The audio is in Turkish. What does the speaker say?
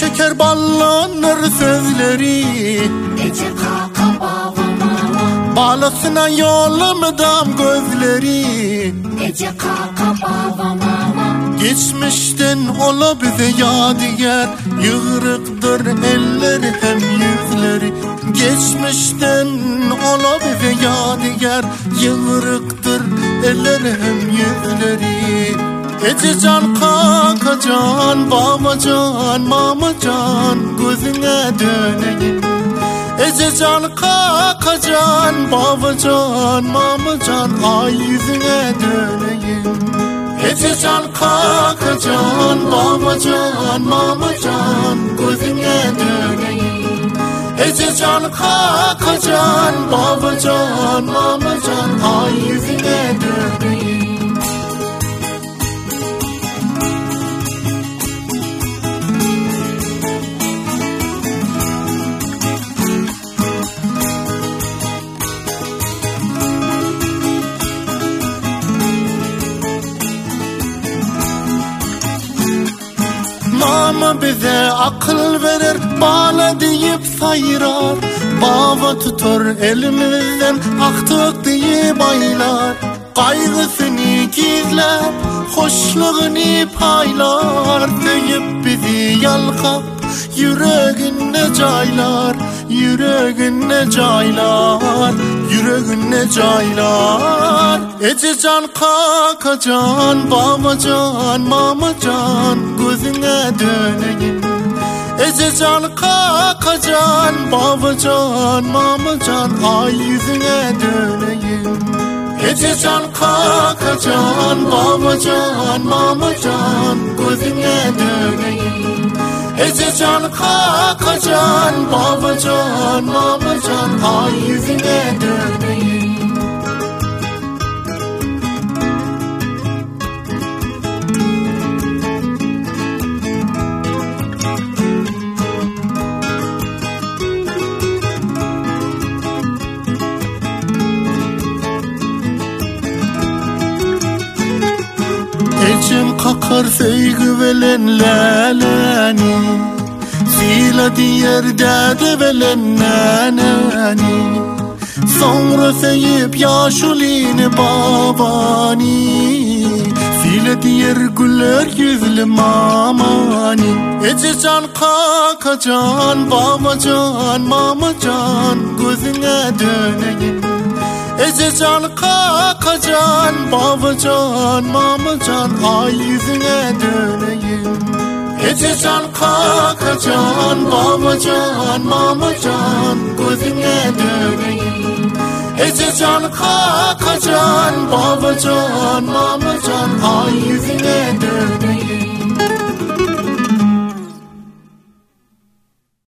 şeker ballanır sözleri. Ece kaka baba mama, Balasına yollamadam gözleri. Ece kaka baba mama. Geçmişten ola bize yadigar, yığırıktır elleri hem yüzleri. Geçmişten ola bize yadigar, yığırıktır elleri hem yüzleri. Ececan kakacan, babacan, mamacan, gözüne döneyim. Ececan kakacan, babacan, mamacan, ay yüzüne döneyim. Ececan kakacan, babacan, mamacan, gözüne döneyim. Ececan kakacan, babacan, mamacan, ay yüzüne döneyim. Mama bize akıl verir, bağla deyip sayırar. Baba tutar elimizden, aktık deyip aylar. Kaygısını gizler, hoşluğunu paylar. Deyip bizi yalkap, yüreğine caylar. Yüreğine caylar, yüreğine caylar. Ececan kakacan, babacan, mamacan, gözüne döneyim. Ececan kakacan, babacan, mamacan, ay yüzüne döneyim. Ececan kakacan, babacan, mamacan, gözüne döneyim. Ececan kakacan, babacan, mamacan, ay yüzüne döneyim. Ecem kakar sevgi velen leleni, zila diğer dede velen neneni. Sonra seyip yaşulini babani, zila diğer güller yüzlü mamani. Ececan kakacan, babacan, mamacan, gözüne döneyim. Ececan kakacan, babacan, mamacan, ay yüzüne döneyim. Ececan kakacan, babacan, mamacan, gözüne döneyim. Ececan kakacan, babacan, mamacan, ay